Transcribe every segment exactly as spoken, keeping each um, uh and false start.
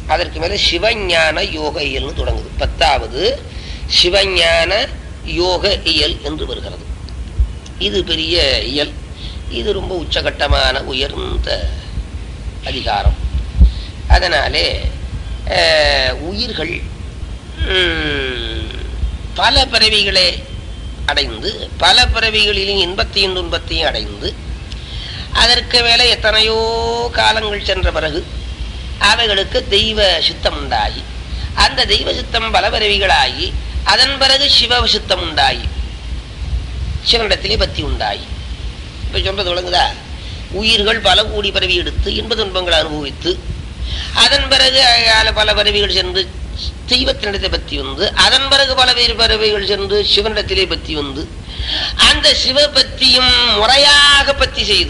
அதற்கு மேல சிவஞான யோக இயல்னு தொடங்குது. பத்தாவது சிவஞான யோக இயல் என்று வருகிறது. இது பெரிய இயல். இது ரொம்ப உச்சகட்டமான உயர்ந்த அதிகாரம். அதனாலே உயிர்கள் பல பிறவிகளை அடைந்து பல பிறவிகளிலும் இன்பத்தையும் துன்பத்தையும் அடைந்து அதற்கு மேலே எத்தனையோ காலங்கள் சென்ற பிறகு அவைகளுக்கு தெய்வ சித்தம் உண்டாகி அந்த தெய்வ சித்தம் பல பிறவிகளாகி அதன் பிறகு சிவ சித்தம் உண்டாகி சிவனிடத்திலே பக்தி உண்டாகி. இப்ப சொல்றது விளங்குதா? உயிர்கள் பல கோடி பிறவி எடுத்து இன்ப துன்பங்களை அனுபவித்து அதன் பிறகு பல பிறவிகள் சென்று தெய்வத்தினிடத்தை பற்றி வந்து அதன் பிறகு பல வேறு பறவைகள் சென்று சிவனிடத்திலே பற்றி வந்து அந்த சிவ பத்தியும் முறையாக பத்தி செய்து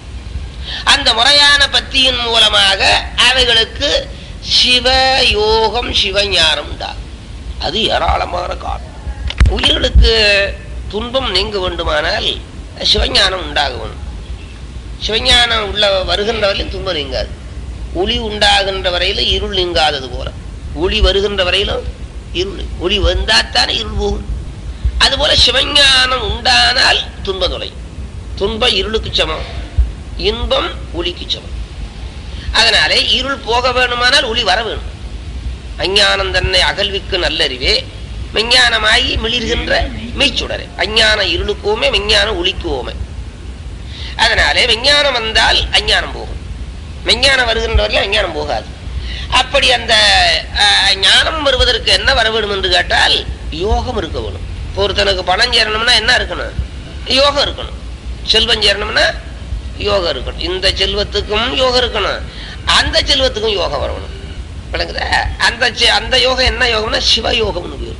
அந்த முறையான பத்தியின் மூலமாக அவைகளுக்கு சிவ யோகம் சிவஞானம் உண்டாகும். அது ஏராளமான காலம். உயிர்களுக்கு துன்பம் நீங்க வேண்டுமானால் சிவஞானம் உண்டாக வேண்டும். சிவஞானம் உள்ள வருகின்ற வரையிலும் துன்பம் நீங்காது. ஒளி உண்டாகின்ற வரையில இருள் நீங்காதது போல ஒளி வருகின்ற வரையிலும் இருள், ஒளி வந்தாத்தானே இருள் போகும். அதுபோல சிவஞானம் உண்டானால் துன்ப தொலை. துன்பம் இருளுக்கு சமம், இன்பம் ஒளிக்கு சமம். அதனாலே இருள் போக வேணுமானால் ஒளி வர வேணும். அஞ்ஞானம் தன்னை அகல்விக்கு நல்லறிவே விஞ்ஞானமாகி மிளிர்கின்ற மெய்ச்சுடரே. அஞ்ஞான இருளுக்குவோமே விஞ்ஞானம் ஒளிக்குவோமே. அதனாலே விஞ்ஞானம் வந்தால் அஞ்ஞானம் போகும், விஞ்ஞானம் வருகின்ற வரையிலும் அஞ்ஞானம் போகாது. அப்படி அந்த ஞானம் வருவதற்கு என்ன வர வேணும் என்று கேட்டால் யோகம் இருக்க வேணும். ஒருத்தனுக்கு பணம் சேரணும்னா என்ன இருக்கணும்? யோகம் இருக்கணும். செல்வம் சேரணும்னா யோகம் இருக்கணும். இந்த செல்வத்துக்கும் யோகம் இருக்கணும், அந்த செல்வத்துக்கும் யோகம் வரணும். விளங்குதா? அந்த அந்த யோகம் என்ன யோகம்னா சிவயோகம்னு பேர்.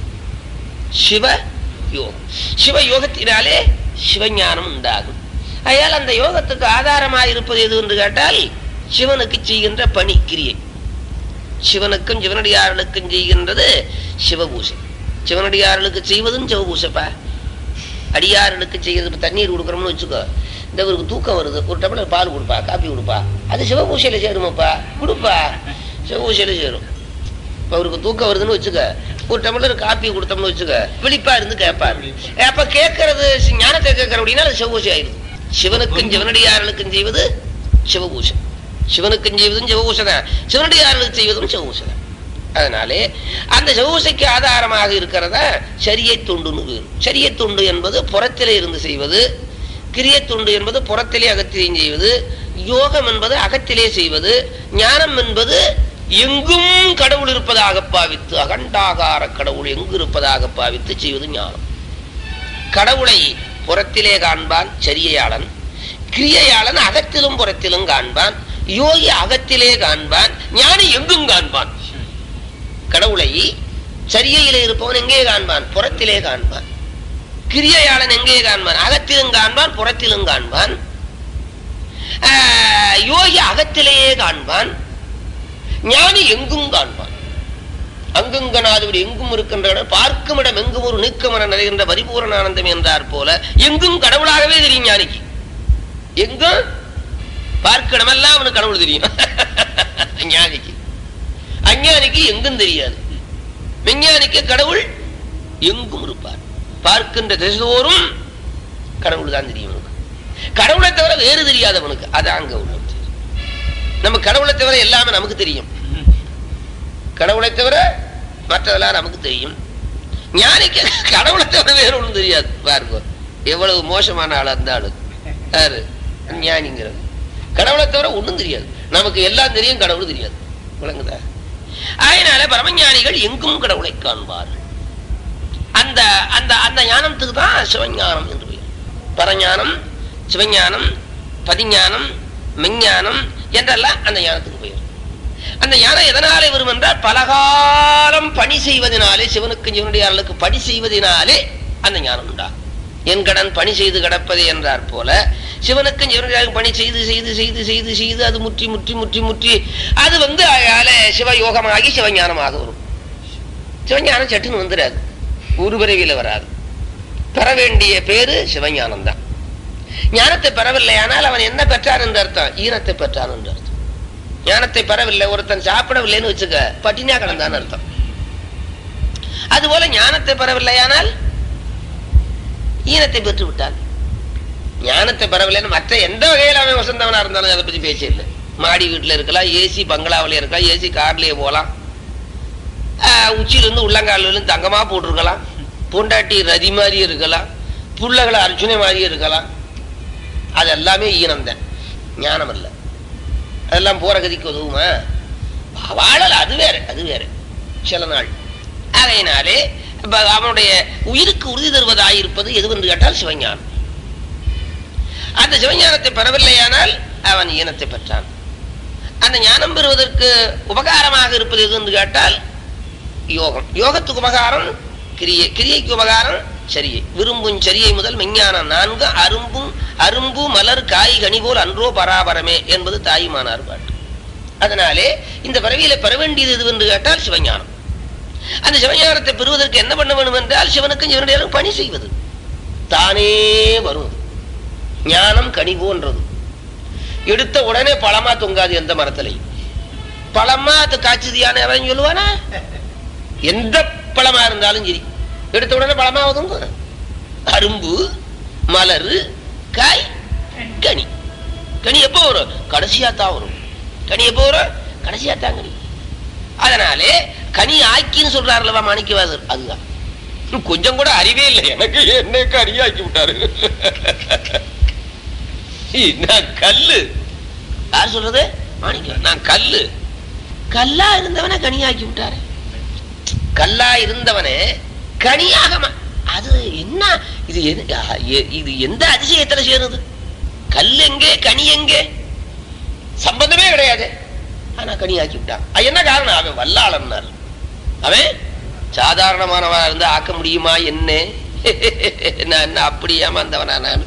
சிவ யோகம். சிவ யோகத்தினாலே சிவஞானம் உண்டாகும். ஆகையால் அந்த யோகத்துக்கு ஆதாரமாக இருப்பது எது என்று கேட்டால் சிவனுக்கு செய்கின்ற பணி கிரியை. சிவனுக்கும் சிவனடியார்களுக்கும் செய்கின்றது சிவபூசை. சிவனடியார்களுக்கு செய்வதும் சிவபூசைப்பா. அடியார்களுக்கு செய்கிறது தண்ணீர் கொடுக்குறோம்னு வச்சுக்கோ, இந்த ஒரு தூக்கம் வருது, ஒரு டம்ளர் பால் கொடுப்பா, காப்பி கொடுப்பா, அது சிவபூசையில சேருமாப்பா, கொடுப்பா, சிவபூசையில சேரும். இப்போ அவருக்கு தூக்கம் வருதுன்னு வச்சுக்க, ஒரு டம்ளர் காப்பி கொடுத்தோம்னு வச்சுக்க, விழிப்பா இருந்து கேட்பாரு. அப்ப கேட்கறது ஞானத்தை கேட்கற அப்படின்னா அது சிவபூசை ஆயிடுது. சிவனுக்கும் சிவனடியார்களுக்கும் செய்வது சிவபூசை. சிவனுக்கும் செய்வதும் சிவபூசை தான், சிவனடியார்களுக்கு செய்வதும் சிவபூசை தான். அதனாலே அந்த சிவபூசைக்கு ஆதாரமாக இருக்கிறதா சரிய தொண்டுன்னு பேர். சரிய தொண்டு என்பது புறத்திலே இருந்து செய்வது, கிரிய தொண்டு என்பது புறத்திலே அகத்திலேயும் செய்வது, யோகம் என்பது அகத்திலே செய்வது, ஞானம் என்பது எங்கும் கடவுள் இருப்பதாக பாவித்து, அகண்டாகார கடவுள் எங்கு இருப்பதாக பாவித்து செய்வது ஞானம். கடவுளை புறத்திலே காண்பான் சரியையாளன், கிரியையாளன் அகத்திலும் புறத்திலும் காண்பான், யோகி அகத்திலே காண்பான், ஞானி எங்கும் காண்பான். கடவுளை சரியையிலே இருப்பவன் எங்கே காண்பான்? புறத்திலே காண்பான். கிரியையாளன் எங்கே காண்பான்? அகத்திலும் காண்பான், புறத்திலும் காண்பான். யோகி அகத்திலேயே காண்பான், ஞானி எங்கும் காண்பான். அங்குங்கனாதபடி எங்கும் இருக்கின்ற பார்க்கும் இடம் எங்கும் ஒரு நீக்கமன நிறைகின்ற பரிபூரண ஆனந்தம் என்றார் போல எங்கும் கடவுளாகவே தெரியும் ஞானிக்கு. எங்கும் பார்க்கணுமெல்லாம் அவனுக்கு கடவுள் தெரியும். ஞானிக்கு, அஞ்ஞானிக்கு எங்கும் தெரியாது. விஞ்ஞானிக்கு கடவுள் எங்கும் இருப்பார். பார்க்கின்ற திசைதோறும் கடவுள் தான் தெரியும். கடவுளை தவிர வேறு தெரியாதவனுக்கு அது அங்க உள்ள. நம்ம கடவுளை தவிர எல்லாமே நமக்கு தெரியும், கடவுளை தவிர மற்றதெல்லாம் நமக்கு தெரியும். ஞானிக்கு கடவுளை தவிர வேறு ஒன்றும் தெரியாது. பாருங்க எவ்வளவு மோசமான ஆளா இருந்தாலும் யாரு ஞானிங்கிறது. கடவுளை தவிர ஒன்றும் தெரியாது, நமக்கு எல்லாம் தெரியும், கடவுள் தெரியாது. விளங்குதா? அதனால பரமஞானிகள் எங்கும் கடவுளை காண்பார்கள். அந்த அந்த அந்த ஞானத்துக்கு தான் சிவஞானம் என்று பெயர். பரஞானம், சிவஞானம், பதிஞானம், மெஞ்ஞானம் என்றெல்லாம் அந்த ஞானத்துக்கு பெயர். அந்த ஞானம் எதனாலே வரும் என்றால் பலகாலம் பணி செய்வதனாலே, சிவனுக்கு சிவனுடையார்களுக்கு பணி செய்வதனாலே அந்த ஞானம் உண்டா. என் கடன் பணி செய்து கிடப்பதே என்றார் போல சிவனுக்கு சிவனுடையார்களுக்கு பணி செய்து செய்து செய்து செய்து செய்து அது முற்றி முற்றி முற்றி முற்றி அது வந்து சிவயோகமாகி சிவஞானமாக வரும். சிவஞானம் சட்டுன்னு வந்துடாது, ஒரு பிறவியில வராது. பெற வேண்டிய பேரு சிவஞானம் தான். ஞானத்தை பெறவில்லை ஆனால் அவன் என்ன பெற்றான் என்று அர்த்தம்? ஈனத்தை பெற்றான் என்று அர்த்தம். ஞானத்தை பெறவில்லை, ஒருத்தன் சாப்பிடவில்லைன்னு வச்சுக்க, பட்டினியா கிடந்தான்னு அர்த்தம். அதுபோல ஞானத்தை பெறவில்லையானால் ஈனத்தை பெற்று விட்டான். ஞானத்தை பெறவில்லைன்னு மற்ற எந்த வகையில் அவன் வசந்தவனா இருந்தாலும் அதை பத்தி பேச்சே இல்லை. மாடி வீட்டுல இருக்கலாம், ஏசி பங்களாவில இருக்கலாம், ஏசி கார்லயே போகலாம், உச்சியிலிருந்து உள்ளங்காலிலிருந்து தங்கமா போட்டிருக்கலாம், பொண்டாட்டி ரதி மாதிரி இருக்கலாம், புள்ளைகளை அர்ஜுனை மாதிரி இருக்கலாம். அது எல்லாமே ஈனம்தான், ஞானம் அல்ல. அதெல்லாம் போற கதிக்கு உதவுமா? வாழல, அது வேற, அது வேற சில நாள். அதையினாலே அவனுடைய உயிருக்கு உறுதி தருவதாயிருப்பது எதுவென்று கேட்டால் சிவஞானம். அந்த சிவஞானத்தை பெறவில்லையானால் அவன் ஈனத்தை பெற்றான். அந்த ஞானம் பெறுவதற்கு உபகாரமாக இருப்பது எது என்று கேட்டால் யோகம். யோகத்துக்கு உபகாரம் கிரியை, கிரியைக்கு உபகாரம் சரியை. விரும்பும் சரியை முதல் மெஞ்ஞானம் நான்கு அரும்பும் அரும்பு மலர் காய் கனி போல் அன்றோ பராபரமே என்பது தாயுமானார் பாட்டு. அதனாலே இந்த பிறவியில பெற வேண்டியது எது என்று கேட்டால் சிவஞானம். அந்த சிவஞானத்தை பெறுவதற்கு என்ன பண்ண வேண்டும் என்றால் சிவனுக்கும் சிவனுடைய பணி செய்வது தானே வரும். ஞானம் கனி போன்றது, எடுத்த உடனே பழமா தொங்காது. எந்த மரத்திலையும் பழமா காய்ச்சதியான அவன் சொல்லுவானா? எந்த பழமா இருந்தாலும் சரி, எடுத்த உடனே பழமா தொங்கும். அரும்பு மலர் காய் கனி. கனி எப்போ வரும்? கடைசியா தான் வரும். கனி எப்போ வரும்? கடைசியா தான் கனி. அதனாலே கனி ஆக்கின்னு சொல்றாருல்லவா மாணிக்கவாசர், அதுதான். கொஞ்சம் கூட அறிவே இல்லை எனக்கு, என்ன கனி ஆக்கி விட்டாரு. நான் கல்லு, யார் சொல்றது? மாணிக்க. நான் கல்லு, கல்லா இருந்தவனை கனியாக்கி விட்டாரு. கல்லா இருந்தவனே கனியாக, அது என்ன இது? இது எந்த அதிசயத்துல சேருது? கல் எங்கே கனி எங்கே? சம்பந்தமே கிடையாது. ஆனா கனியாக்கி விட்டான். என்ன காரணம்? அவன் வல்லாளன்னார். அவன் சாதாரணமானவா இருந்து ஆக்க முடியுமா என்ன? நான் என்ன அப்படி ஏமாந்தவனா? நான்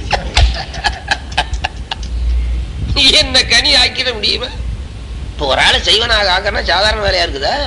என்ன கனி ஆக்கிட முடியுமா? இப்ப ஒரு ஆளை செய்வனாக ஆக்கனா சாதாரண வேலையா இருக்குதா?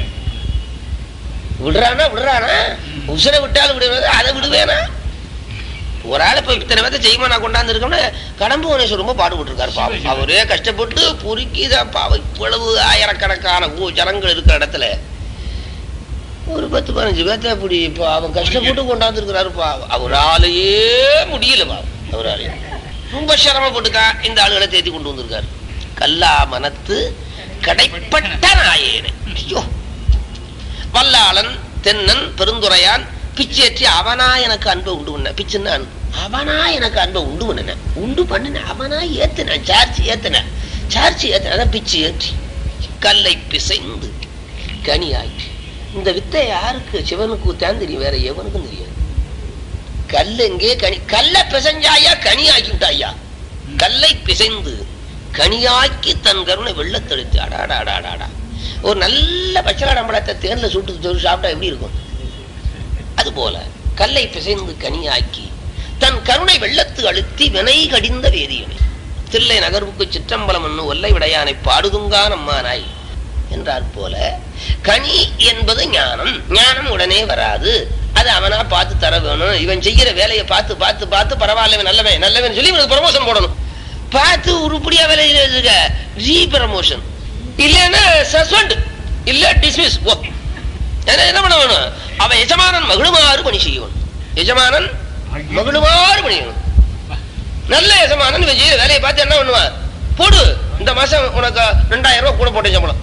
விடுறானா விடுறானா உசுரை விட்டாலும் விடுவேன், அதை விடுவேனா? ஒரு ஆள் இப்ப இத்தனை பேர்த்த செய்வனா கொண்டாந்து இருக்கோம்னா கடம்புவனேஸ்வரர் ரொம்ப பாடுபட்டு இருக்காரு பாவம். அவரே கஷ்டப்பட்டு பொறுக்கிதான் பாவம். இவ்வளவு ஆயிரக்கணக்கான ஜனங்கள் இருக்கிற இடத்துல ஒரு பத்து பதினஞ்சு பேர்த்த அப்படி இப்ப அவன் கஷ்டப்பட்டு கொண்டாந்து இருக்கிறாரு பாவம். அவராலேயே முடியல பாவம். அவராலேயே ரொம்ப சிரமப்பட்டுக்கா இந்த ஆளுகளை தேத்தி கொண்டு வந்திருக்காரு. கல்லா மனத்து கடைப்பட்ட நாயேனே. ஐயோ, வல்லாளன் தென்னன் பெருந்துரையான் பிச்சேற்றி அவனா எனக்கு அன்பை உண்டு பண்ண. பிச்சுன்னா அவனா எனக்கு அன்பை உண்டு பண்ண, உண்டு பண்ணின அவனா ஏத்தின, சார்ஜ் ஏத்தின, சார்ஜ் ஏத்தின பிச்சு ஏற்றி கல்லை பிசைந்து கனி ஆக்கி. இந்த வித்தை யாருக்கு? சிவனுக்கு தான் தெரியும், வேற எவனுக்கும் தெரியாது. கல் எங்கே கனி? கல்லை பிசைஞ்சாயா கனி ஆக்கி விட்டாயா? கல்லை பிசைந்து கனியாக்கி தன் கருணை வெள்ளத்தெடுத்து. அடாடாடாடாடா, ஒரு நல்ல பச்சளாடம்பழத்தை தேன்ல சுட்டு சாப்பிட்டா எப்படி இருக்கும்? அது போல கல்லை பிசைந்து கனியாக்கி தன் கருணை வெள்ளத்து அழுத்தி வினை கடிந்த வேதியனை தில்லை நகர்வுக்கு சிற்றம்பலம் என்னும் ஒல்லை விடையானை பாடுதுங்கா நம்மானாய் என்றார் போல கனி என்பது ஞானம். ஞானம் உடனே வராது, அது அவனா பார்த்து தர வேணும். இவன் செய்யற வேலையை பார்த்து பார்த்து பார்த்து பரவாயில்ல நல்லவன் நல்லவன் சொல்லி இவனுக்கு ப்ரமோஷன் போடணும். பார்த்து உருப்படியா வேலையில இருக்க ரீ ப்ரமோஷன், இல்லன்னா சஸ்பெண்ட், இல்ல டிஸ்மிஸ். என்ன பண்ண வேணும்? அவன் எஜமானன் மகிழுமாறு பணி செய்யணும். எஜமானன் மகிழுமாறு பணி செய்யணும். நல்ல எஜமானன் இவன் செய்யற வேலையை பார்த்து என்ன பண்ணுவான்? போடு, இந்த மாசம் உனக்கு ரெண்டாயிரம் ரூபாய் கூட போட்டேன் சம்பளம்.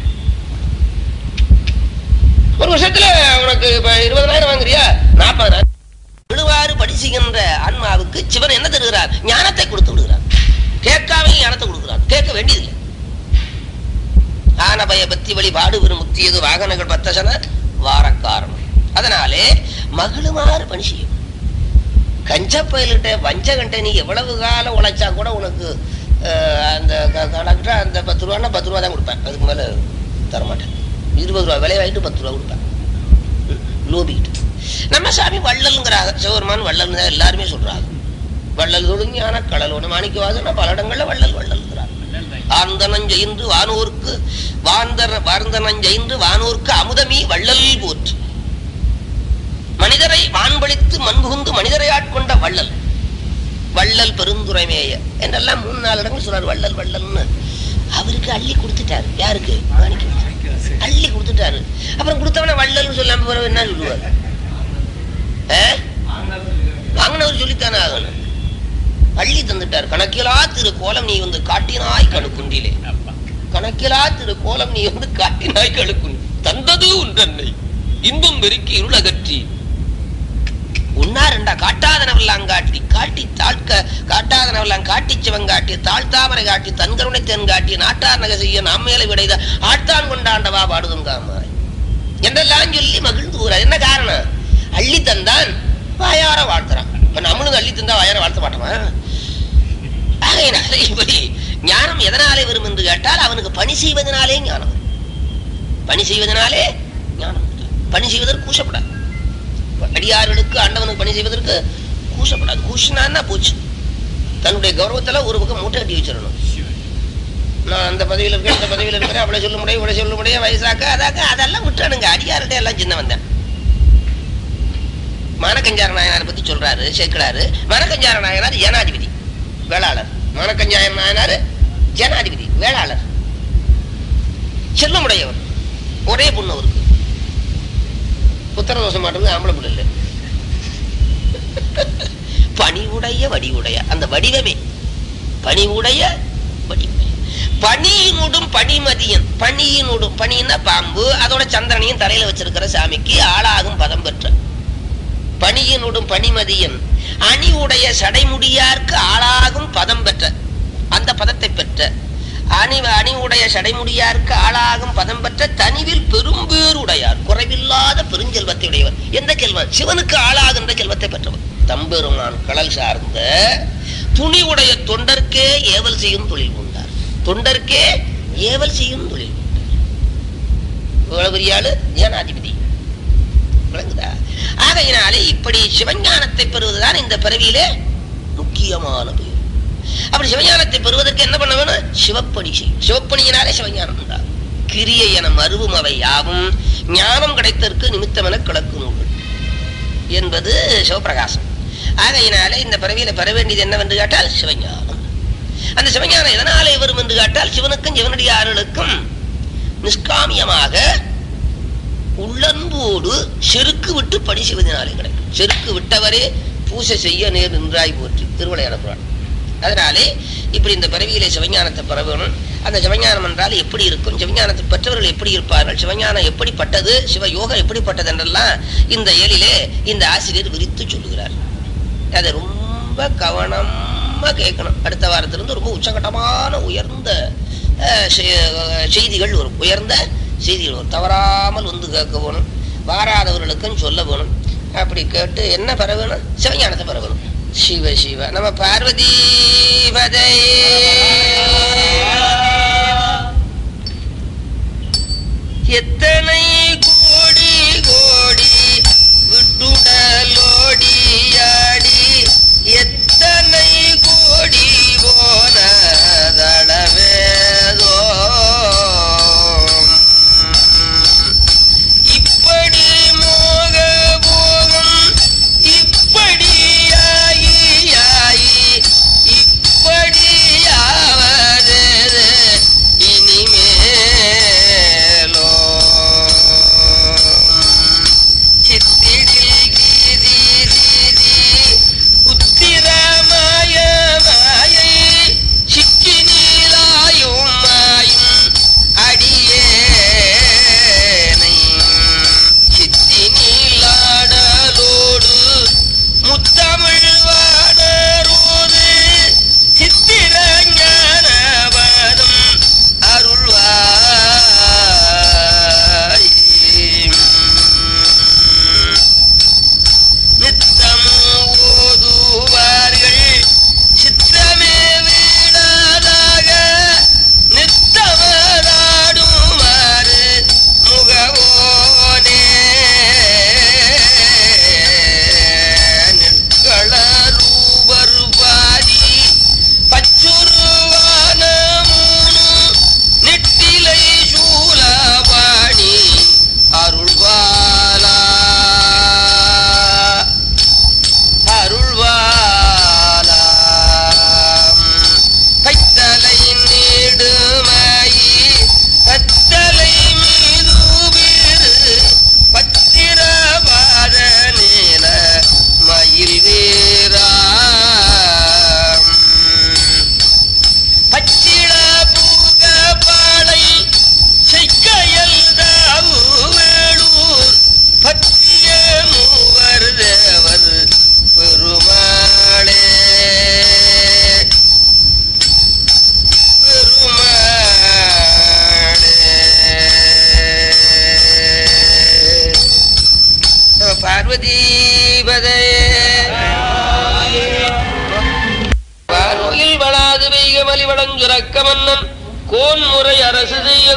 ஒரு வருஷத்துல உனக்கு இப்ப இருபதாயிரம் வாங்குறியா? நாற்பதாயிரம். விழுவாறு படிச்சுகின்ற ஆன்மாவுக்கு சிவன் என்ன தருகிறார்? ஞானத்தை கொடுத்து விடுகிறார். கேட்காம ஞானத்தை கொடுக்கிறார். கேட்க வேண்டியதில்லை. ஆனபய பக்தி வழி பாடு பெரும் முக்தியது வாகனங்கள் பத்தசன வார காரணம். அதனாலே மகிழுமாறு பணி செய்யும். கஞ்ச பயிலிட்ட வஞ்ச கண்ட நீ எவ்வளவு காலம் உழைச்சா கூட உனக்கு அந்த கணக்கிட்ட அந்த பத்து ரூபான்னா பத்து ரூபா தான் கொடுப்பேன், அதுக்கு மேல தரமாட்டேன். இருபது ரூபா விலை வாங்கிட்டு பத்து ரூபா கொடுப்பேன் லோபிக்கிட்டு. நம்ம சாமி வள்ளல்ங்கிறாங்க, சிவபெருமான் வள்ளல் தான் எல்லாருமே சொல்றாங்க. வள்ளல் தொடுங்கியான கடலோட மாணிக்கவாசன பல இடங்கள்ல வள்ளல் வள்ளல்ங்கிறாங்க. ஆர்ந்தனஞ்செய்ந்து வானோர்க்கு வார்ந்தர வார்ந்தனஞ்செய்ந்து வானோர்க்கு அமுதமீ வள்ளல் போற்று. மனிதரை வான்பளித்து மண்புகுந்து மனிதரை ஆட்கொண்ட வள்ளல். வள்ளல் பெருந்துரைமேய என்றெல்லாம் மூணு நாலு இடங்கள் சொல்றாரு வள்ளல் வள்ளல்னு. அவருக்கு அள்ளி கொடுத்துட்டாரு. யாருக்கு? மாணிக்கம் அள்ளி கொடுத்துட்டாரு. அப்புறம் கொடுத்தவன வள்ளல்னு சொல்லாம பிறகு என்ன சொல்லுவார்? வாங்கினவர் சொல்லித்தானே ஆகணும். அள்ளி தந்துட்டார். கணக்கிலா திரு கோலம் நீ வந்து காட்டினாய் கணுக்குண்டிலே, கணக்கிலா திரு கோலம் நீ வந்து காட்டினாய் கணுக்குண்டி, தந்தது உன்றன்னை இன்பம் பெருக்கி இருளகற்றி உன்னா ரெண்டா காட்டாதனவெல்லாம் காட்டி காட்டி தாழ்க்க காட்டாதனவெல்லாம் காட்டி சிவங்காட்டி தாழ்த்தாமரை காட்டி தன்கருணை தென் காட்டி நாட்டார் நகை செய்ய நாம் மேல விடைத ஆட்டான் கொண்டாண்டவா பாடுதும் காமாய் என்றெல்லாம் சொல்லி மகிழ்ந்து கூறார். என்ன காரணம்? அள்ளி தந்தான், வாயார வாழ்த்துறான். இப்ப நம்மளும் அள்ளி தந்தா வாயார வாழ்த்த மாட்டோமா? ஆகையினாலே இப்படி ஞானம் எதனாலே வரும் என்று கேட்டால் அவனுக்கு பணி செய்வதனாலே ஞானம். பணி செய்வதனாலே ஞானம். பணி செய்வதற்கு கூசப்படாது. அடியார்களுக்கு ஆண்டவனுக்கு பணி செய்வதற்கு கூசப்படாது. கூசினா போச்சு. தன்னுடைய கௌரவத்துல ஒரு பக்கம் மூட்டை கட்டி வச்சிடணும். நான் அந்த பதவியில் இருக்கேன், இந்த பதவியில் இருக்கிறேன், அவளை சொல்ல முடியும், இவளை சொல்ல முடியும், வயசாக்க அதாக்க அதெல்லாம் விட்டானுங்க. அடியார்கிட்ட எல்லாம் சின்ன வந்தேன். மானக்கஞ்சார நாயனார் பத்தி சொல்றாரு சேர்க்கிறாரு. மானக்கஞ்சார நாயனார் ஜனாதிபதி வேளாளர். மானக்கஞ்சார நாயனார் ஜனாதிபதி வேளாளர், செல்லமுடையவர். ஒரே பொண்ணு அவருக்கு. புத்திர தோஷம் மாட்டது ஆம்பளை புள்ள இல்லை. பணிவுடைய வடிவுடைய அந்த வடிவமே பணிவுடைய வடிவுடைய பணியினுடும் பணிமதியன். பணியினுடும் பணின்னா பாம்பு, அதோட சந்திரனையும் தலையில வச்சிருக்கிற சாமிக்கு ஆளாகும் பதம் பெற்ற பணியினுடும் பணிமதியன் அணி உடைய சடைமுடியார்க்கு ஆளாகும் பதம் பெற்ற அந்த பதத்தை பெற்ற அணி அணி உடைய சடைமுடியார்க்கு ஆளாகும் பதம் பெற்ற தனிவில் பெரும்பேருடையார், குறைவில்லாத பெருஞ்செல்வத்தை உடையவர். எந்த செல்வன்? சிவனுக்கு ஆளாகின்ற செல்வத்தை பெற்றவர். தம்பெருமான் கடல் சார்ந்த துணி உடைய தொண்டர்க்கே ஏவல் செய்யும் தொழில் கொண்டார். தொண்டர்க்கே ஏவல் செய்யும் தொழில் கொண்டார். இவ்வளவு பெரிய ஆளு ஜனாதிபதி. விளங்குதா? ஆகையினாலே இப்படி சிவஞானத்தை பெறுவதுதான் இந்த பிறவியிலே முக்கியமான பேர். அப்படி சிவஞானத்தை பெறுவதற்கு என்ன பண்ண வேணும்? சிவப்பணி செய்யும். சிவப்பணியினாலே சிவஞானம் உண்டாகும். கிரியை என மருவும் அவை யாவும் ஞானம் கிடைத்தற்கு நிமித்தம் என கிழக்கு நூல்கள் என்பது சிவபிரகாசம். ஆகையினாலே இந்த பிறவியில பெற வேண்டியது என்னவென்று கேட்டால் சிவஞானம். அந்த சிவஞானம் எதனாலே வரும் என்று கேட்டால் சிவனுக்கும் சிவனடியார்களுக்கும் நிஷ்காமியமாக உள்ளன்போடு செருக்கு விட்டு பணி செய்வதனாலே கிடைக்கும். செருக்கு விட்டவரே பூசை செய்ய நேர் நின்றாய் போற்றி திருவிளையாட புராணம். அதனாலே இப்படி இந்த பிறவியிலே சிவஞானத்தை பெற வேணும். அந்த சிவஞானம் என்றால் எப்படி இருக்கும், சிவஞானத்தை பெற்றவர்கள் எப்படி இருப்பார்கள், சிவஞானம் எப்படிப்பட்டது, சிவயோகம் எப்படிப்பட்டது என்றெல்லாம் இந்த ஏழிலே இந்த ஆசிரியர் விரித்து சொல்லுகிறார். அதை ரொம்ப கவனமா கேட்கணும். அடுத்த வாரத்திலிருந்து ரொம்ப உச்சகட்டமான உயர்ந்த செய்திகள் வரும். உயர்ந்த செய்திகள் வரும். தவறாமல் வந்து கேட்க வேணும். வாராதவர்களுக்கும் சொல்ல வேணும். அப்படி கேட்டு என்ன பெற வேணும்? சிவஞானத்தை பெற வேணும். சிவ சிவ நம்ம பார்வதி பதை. எத்தனை கோடி கோடி விட்டுடலோடியாடி எத்தனை கோடி போனதளவேதோ இப்படி மோக போகம் இப்படியாகி இப்படியாவது இனிமேலோ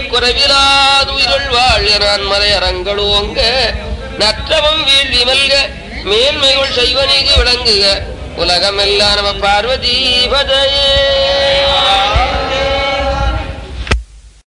குறைவிலாது உயிர்கள் வாழ் நான் மலையரங்களோங்க நற்றவம் வீழ்வி மல்க மேன்மைகள் செய்வனிக்கு விளங்குக உலகமெல்லாம் நம பார்வதி பதையே.